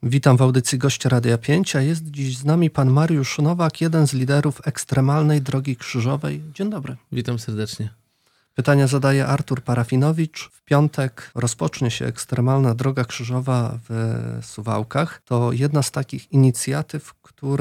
Witam w audycji Gościa Radia 5, a jest dziś z nami pan Mariusz Nowak, jeden z liderów ekstremalnej Drogi Krzyżowej. Dzień dobry. Witam serdecznie. Pytania zadaje Artur Parafinowicz. W piątek rozpocznie się ekstremalna Droga Krzyżowa w Suwałkach. To jedna z takich inicjatyw,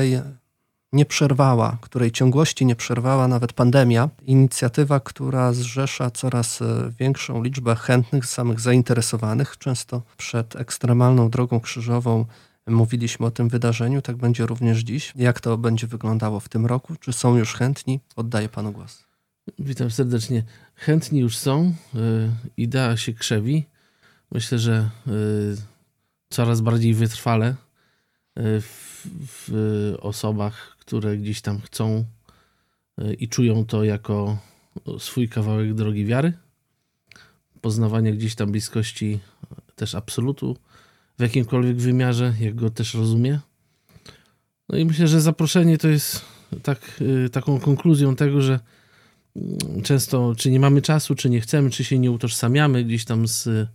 której ciągłości nie przerwała nawet pandemia. Inicjatywa, która zrzesza coraz większą liczbę chętnych, samych zainteresowanych. Często przed ekstremalną Drogą Krzyżową mówiliśmy o tym wydarzeniu, tak będzie również dziś. Jak to będzie wyglądało w tym roku? Czy są już chętni? Oddaję panu głos. Witam serdecznie. Chętni już są. Idea się krzewi. Myślę, że coraz bardziej wytrwale w osobach, które gdzieś tam chcą i czują to jako swój kawałek drogi wiary. Poznawania gdzieś tam bliskości też absolutu w jakimkolwiek wymiarze, jak go też rozumie. No i myślę, że zaproszenie to jest taką konkluzją tego, że często czy nie mamy czasu, czy nie chcemy, czy się nie utożsamiamy gdzieś tam z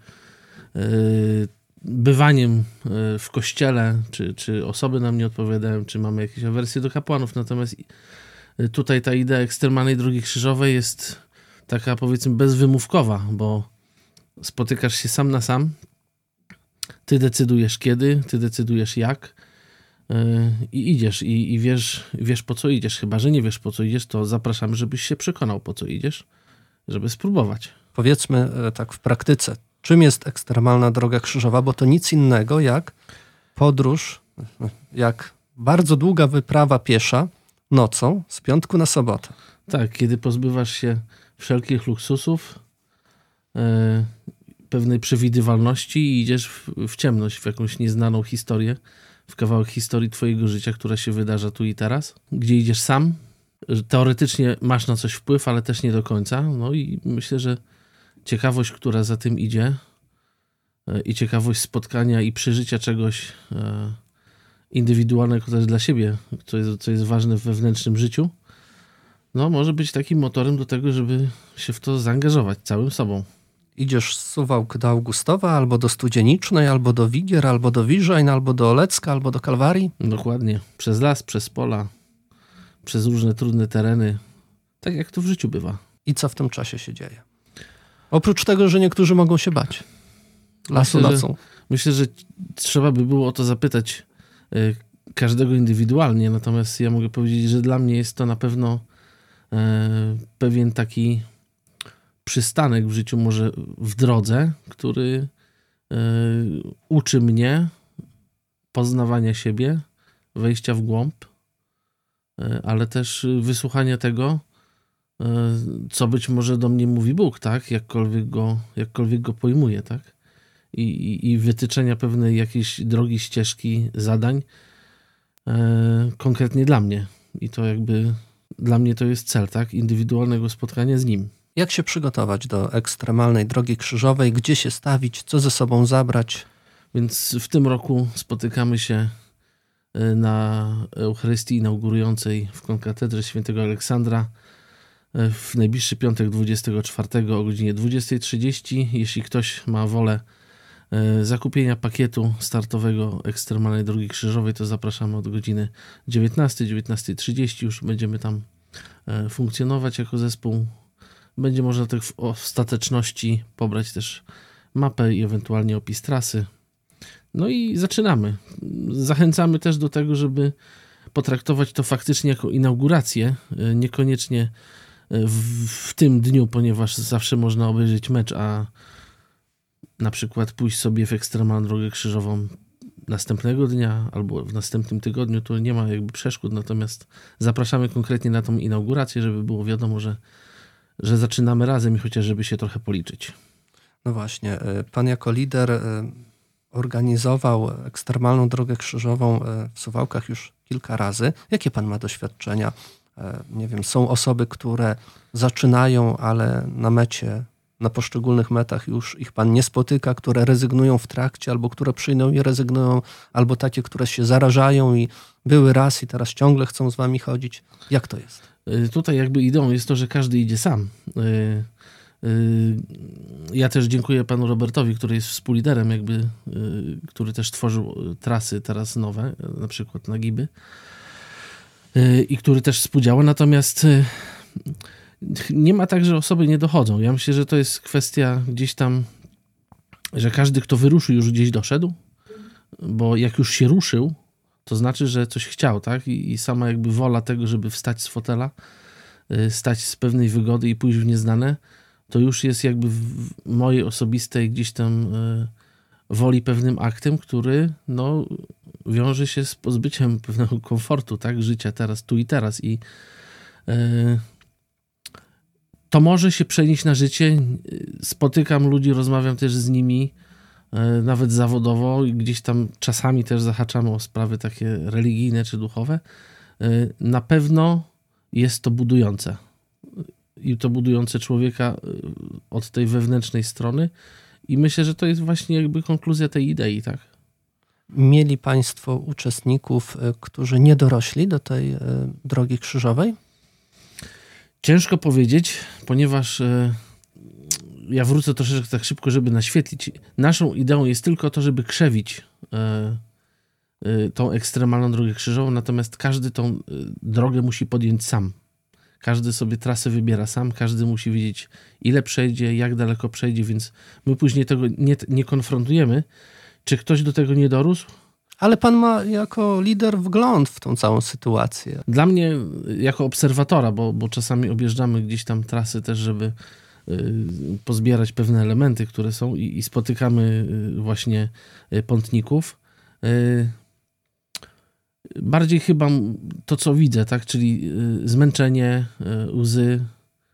bywaniem w kościele, czy osoby nam nie odpowiadają, czy mamy jakieś awersje do kapłanów. Natomiast tutaj ta idea ekstremalnej Drogi Krzyżowej jest taka, powiedzmy, bezwymówkowa, bo spotykasz się sam na sam, ty decydujesz kiedy, ty decydujesz jak i idziesz i wiesz po co idziesz. Chyba że nie wiesz po co idziesz, to zapraszamy, żebyś się przekonał po co idziesz, żeby spróbować. Powiedzmy tak w praktyce, czym jest ekstremalna Droga Krzyżowa, bo to nic innego jak podróż, jak bardzo długa wyprawa piesza nocą z piątku na sobotę. Tak, kiedy pozbywasz się wszelkich luksusów, pewnej przewidywalności i idziesz w ciemność, w jakąś nieznaną historię, w kawałek historii twojego życia, która się wydarza tu i teraz, gdzie idziesz sam. Teoretycznie masz na coś wpływ, ale też nie do końca. No i myślę, że ciekawość, która za tym idzie i ciekawość spotkania i przeżycia czegoś indywidualnego też dla siebie, co jest ważne w wewnętrznym życiu, no może być takim motorem do tego, żeby się w to zaangażować całym sobą. Idziesz z Suwałk do Augustowa, albo do Studzienicznej, albo do Wigier, albo do Wiżań, albo do Olecka, albo do Kalwarii. Dokładnie. Przez las, przez pola, przez różne trudne tereny. Tak jak to w życiu bywa. I co w tym czasie się dzieje? Oprócz tego, że niektórzy mogą się bać lasu nocą. Myślę, że trzeba by było o to zapytać każdego indywidualnie. Natomiast ja mogę powiedzieć, że dla mnie jest to na pewno pewien taki przystanek w życiu, może w drodze, który uczy mnie poznawania siebie, wejścia w głąb, ale też wysłuchania tego, co być może do mnie mówi Bóg, tak? Jakkolwiek go pojmuję, tak? I wytyczenia pewnej jakiejś drogi, ścieżki, zadań konkretnie dla mnie. I to jakby dla mnie to jest cel, tak? Indywidualnego spotkania z Nim. Jak się przygotować do ekstremalnej Drogi Krzyżowej? Gdzie się stawić? Co ze sobą zabrać? Więc w tym roku spotykamy się na Eucharystii inaugurującej w Konkatedrze Świętego Aleksandra w najbliższy piątek 24 o godzinie 20:30. Jeśli ktoś ma wolę zakupienia pakietu startowego ekstremalnej Drogi Krzyżowej, to zapraszamy od godziny 19:30. Już będziemy tam funkcjonować jako zespół. Będzie można tak w ostateczności pobrać też mapę i ewentualnie opis trasy. No i zaczynamy. Zachęcamy też do tego, żeby potraktować to faktycznie jako inaugurację. Niekoniecznie w tym dniu, ponieważ zawsze można obejrzeć mecz, a na przykład pójść sobie w ekstremalną Drogę Krzyżową następnego dnia albo w następnym tygodniu, to nie ma jakby przeszkód. Natomiast zapraszamy konkretnie na tą inaugurację, żeby było wiadomo, że zaczynamy razem i chociaż żeby się trochę policzyć. No właśnie, pan jako lider organizował ekstremalną Drogę Krzyżową w Suwałkach już kilka razy. Jakie pan ma doświadczenia? Nie wiem, są osoby, które zaczynają, ale na mecie, na poszczególnych metach już ich pan nie spotyka, które rezygnują w trakcie, albo które przyjdą i rezygnują, albo takie, które się zarażają i były raz i teraz ciągle chcą z wami chodzić. Jak to jest? Tutaj jakby ideą jest to, że każdy idzie sam. Ja też dziękuję panu Robertowi, który jest współliderem jakby, który też tworzył trasy teraz nowe, na przykład na Giby i który też współdziała. Natomiast nie ma tak, że osoby nie dochodzą. Ja myślę, że to jest kwestia gdzieś tam, że każdy, kto wyruszył, już gdzieś doszedł, bo jak już się ruszył, to znaczy, że coś chciał, tak? I sama jakby wola tego, żeby wstać z fotela, stać z pewnej wygody i pójść w nieznane, to już jest jakby w mojej osobistej gdzieś tam woli pewnym aktem, który no, wiąże się z pozbyciem pewnego komfortu, tak? Życia teraz, tu i teraz. I to może się przenieść na życie. Spotykam ludzi, rozmawiam też z nimi, nawet zawodowo i gdzieś tam czasami też zahaczamy o sprawy takie religijne czy duchowe. Na pewno jest to budujące. I to budujące człowieka od tej wewnętrznej strony. I myślę, że to jest właśnie jakby konkluzja tej idei, tak? Mieli państwo uczestników, którzy nie dorośli do tej drogi krzyżowej? Ciężko powiedzieć, ponieważ ja wrócę troszeczkę tak szybko, żeby naświetlić. Naszą ideą jest tylko to, żeby krzewić tą ekstremalną drogę krzyżową, natomiast każdy tą drogę musi podjąć sam. Każdy sobie trasę wybiera sam, każdy musi wiedzieć, ile przejdzie, jak daleko przejdzie, więc my później tego nie konfrontujemy. Czy ktoś do tego nie dorósł? Ale pan ma jako lider wgląd w tą całą sytuację. Dla mnie, jako obserwatora, bo czasami objeżdżamy gdzieś tam trasy też, żeby pozbierać pewne elementy, które są i spotykamy właśnie pątników. Bardziej chyba to, co widzę, tak, czyli zmęczenie, łzy,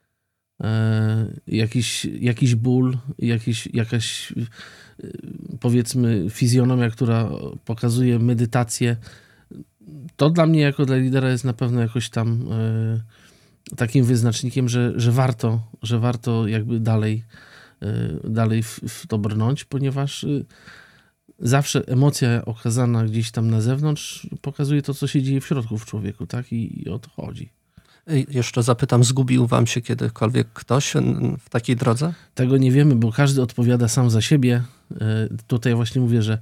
jakiś ból, jakaś powiedzmy fizjonomia, która pokazuje medytację. To dla mnie jako dla lidera jest na pewno jakoś tam takim wyznacznikiem, że warto jakby dalej w to brnąć, ponieważ zawsze emocja okazana gdzieś tam na zewnątrz pokazuje to, co się dzieje w środku w człowieku, tak? I o to chodzi. Jeszcze zapytam, zgubił wam się kiedykolwiek ktoś w takiej drodze? Tego nie wiemy, bo każdy odpowiada sam za siebie. Tutaj właśnie mówię, że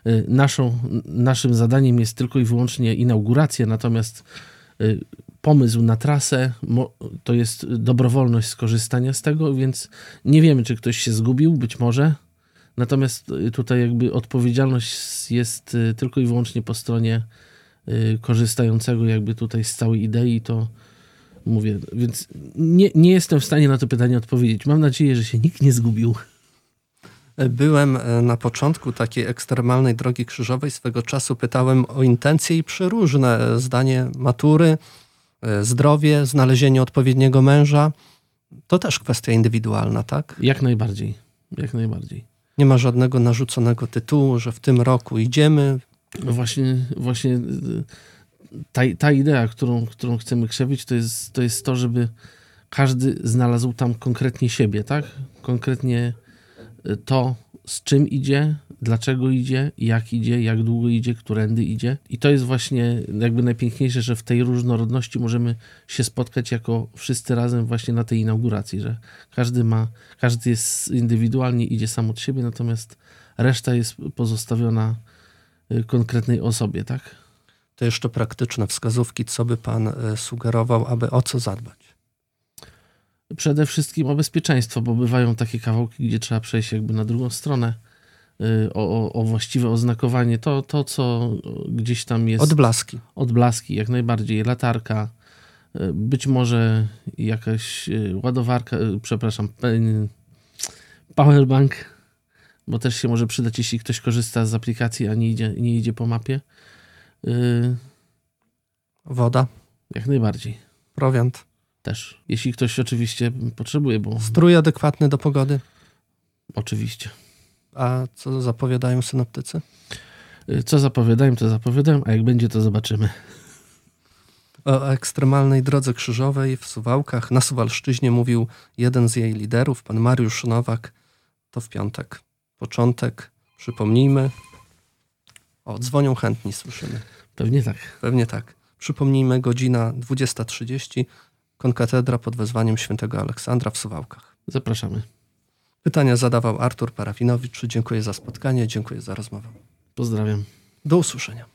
naszym zadaniem jest tylko i wyłącznie inauguracja, natomiast pomysł na trasę to jest dobrowolność skorzystania z tego, więc nie wiemy, czy ktoś się zgubił, być może. Natomiast tutaj jakby odpowiedzialność jest tylko i wyłącznie po stronie korzystającego jakby tutaj z całej idei, to mówię, więc nie jestem w stanie na to pytanie odpowiedzieć. Mam nadzieję, że się nikt nie zgubił. Byłem na początku takiej ekstremalnej drogi krzyżowej. Swego czasu pytałem o intencje i przeróżne. Zdanie matury, zdrowie, znalezienie odpowiedniego męża. To też kwestia indywidualna, tak? Jak najbardziej. Jak najbardziej. Nie ma żadnego narzuconego tytułu, że w tym roku idziemy. No właśnie ta idea, którą chcemy krzewić, to jest to, żeby każdy znalazł tam konkretnie siebie, tak? Konkretnie to, z czym idzie, dlaczego idzie, jak długo idzie, którędy idzie. I to jest właśnie jakby najpiękniejsze, że w tej różnorodności możemy się spotkać jako wszyscy razem właśnie na tej inauguracji, że każdy jest indywidualnie, idzie sam od siebie, natomiast reszta jest pozostawiona konkretnej osobie, tak? To jeszcze praktyczne wskazówki, co by pan sugerował, aby o co zadbać? Przede wszystkim o bezpieczeństwo, bo bywają takie kawałki, gdzie trzeba przejść jakby na drugą stronę, o właściwe oznakowanie, to co gdzieś tam jest. Odblaski, jak najbardziej, latarka, być może jakaś ładowarka, powerbank, bo też się może przydać, jeśli ktoś korzysta z aplikacji, a nie idzie po mapie. Woda. Jak najbardziej. Prowiant. Też. Jeśli ktoś oczywiście potrzebuje, bo... Strój adekwatny do pogody? Oczywiście. A co zapowiadają synoptycy? Co zapowiadają, to zapowiadają, a jak będzie, to zobaczymy. O ekstremalnej drodze krzyżowej w Suwałkach na Suwalszczyźnie mówił jeden z jej liderów, pan Mariusz Nowak. To w piątek. Początek. Przypomnijmy. O, dzwonią chętni, słyszymy. Pewnie tak. Pewnie tak. Przypomnijmy, godzina 20:30. Konkatedra pod wezwaniem świętego Aleksandra w Suwałkach. Zapraszamy. Pytania zadawał Artur Parafinowicz. Dziękuję za spotkanie, dziękuję za rozmowę. Pozdrawiam. Do usłyszenia.